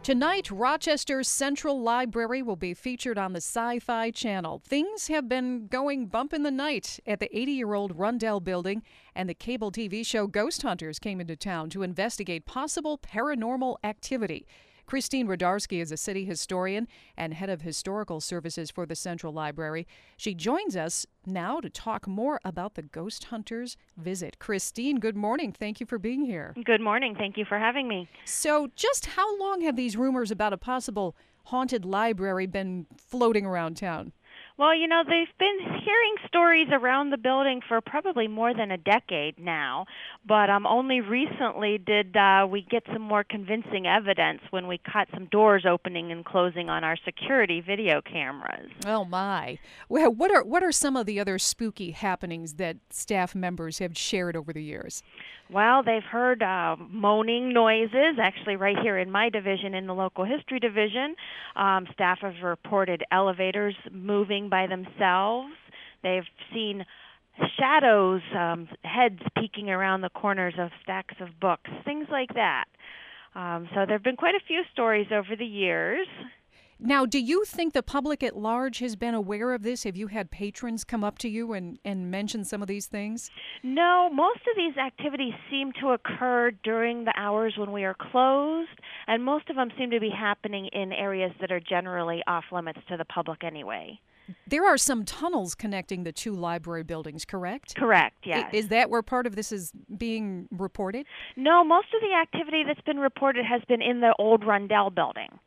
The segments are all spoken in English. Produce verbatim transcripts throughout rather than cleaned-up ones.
Tonight, Rochester's Central Library will be featured on the Sci-Fi Channel. Things have been going bump in the night at the eighty-year-old Rundell Building, and the cable T V show Ghost Hunters came into town to investigate possible paranormal activity. Christine Rodarski is a city historian and head of historical services for the Central Library. She joins us now to talk more about the Ghost Hunters visit. Christine, good morning. Thank you for being here. Good morning. Thank you for having me. So just how long have these rumors about a possible haunted library been floating around town? Well, you know, they've been hearing stories around the building for probably more than a decade now, but um, only recently did uh, we get some more convincing evidence when we caught some doors opening and closing on our security video cameras. Oh, my. Well, what are, what are some of the other spooky happenings that staff members have shared over the years? Well, they've heard uh, moaning noises, actually right here in my division, in the local history division. Um, staff have reported elevators moving by themselves. They've seen shadows, um, heads peeking around the corners of stacks of books, things like that. Um, so there have been quite a few stories over the years. Now, do you think the public at large has been aware of this? Have you had patrons come up to you and, and mention some of these things? No, most of these activities seem to occur during the hours when we are closed, and most of them seem to be happening in areas that are generally off limits to the public anyway. There are some tunnels connecting the two library buildings, correct? Correct, yes. I- Is that where part of this is being reported? No, most of the activity that's been reported has been in the old Rundell building.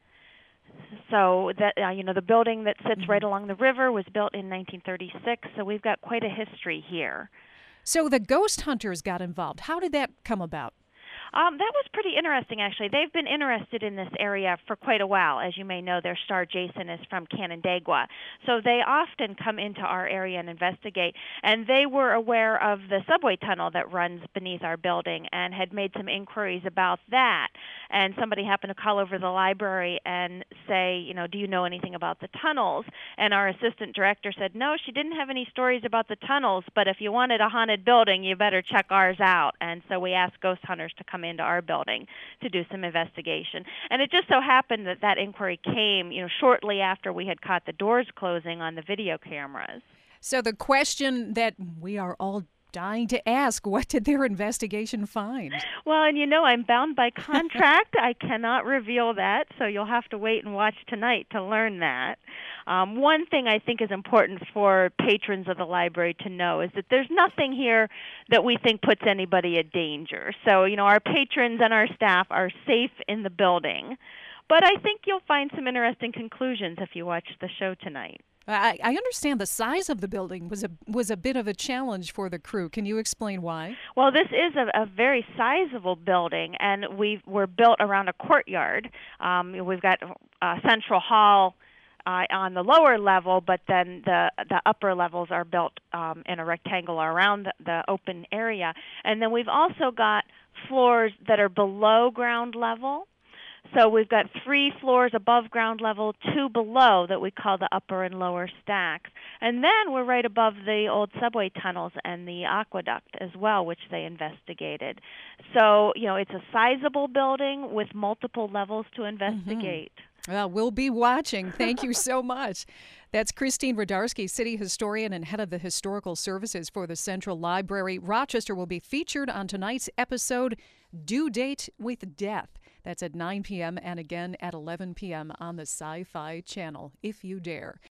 So that uh, you know, the building that sits Mm-hmm. right along the river was built in nineteen thirty-six, so we've got quite a history here. So the ghost hunters got involved. How did that come about? Um, that was pretty interesting, actually. They've been interested in this area for quite a while. As you may know, their star Jason is from Canandaigua. So they often come into our area and investigate. And they were aware of the subway tunnel that runs beneath our building and had made some inquiries about that. And somebody happened to call over the library and say, you know, do you know anything about the tunnels? And our assistant director said, no, she didn't have any stories about the tunnels, but if you wanted a haunted building, you better check ours out. And so we asked ghost hunters to come into our building to do some investigation. And it just so happened that that inquiry came, you know, shortly after we had caught the doors closing on the video cameras. So the question that we are all dying to ask, what did their investigation find? Well, and you know, I'm bound by contract. I cannot reveal that, so you'll have to wait and watch tonight to learn that. Um, one thing I think is important for patrons of the library to know is that there's nothing here that we think puts anybody at danger. So, you know, our patrons and our staff are safe in the building. But I think you'll find some interesting conclusions if you watch the show tonight. I, I understand the size of the building was a was a bit of a challenge for the crew. Can you explain why? Well, this is a, a very sizable building, and we we're built around a courtyard. Um, we've got a central hall uh, on the lower level, but then the the upper levels are built um, in a rectangle around the, the open area. And then we've also got floors that are below ground level. So we've got three floors above ground level, two below that we call the upper and lower stacks. And then we're right above the old subway tunnels and the aqueduct as well, which they investigated. So, you know, it's a sizable building with multiple levels to investigate. Mm-hmm. Well, we'll be watching. Thank you so much. That's Christine Rodarski, city historian and head of the historical services for the Central Library. Rochester will be featured on tonight's episode, Due Date with Death. That's at nine p.m. and again at eleven p.m. on the Sci-Fi Channel, if you dare.